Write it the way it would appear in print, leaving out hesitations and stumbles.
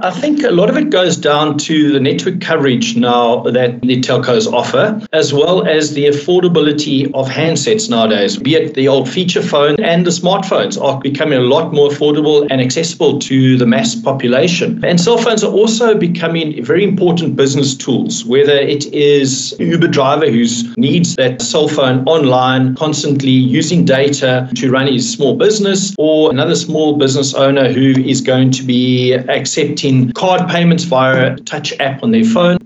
I think a lot of it goes down to the network coverage now that the telcos offer, as well as the affordability of handsets nowadays, be it the old feature phone and the smartphones are becoming a lot more affordable and accessible to the mass population. And cell phones are also becoming very important business tools, whether it is an Uber driver who needs that cell phone online, constantly using data to run his small business, or another small business owner who is going to be accepting card payments via a touch app on their phone.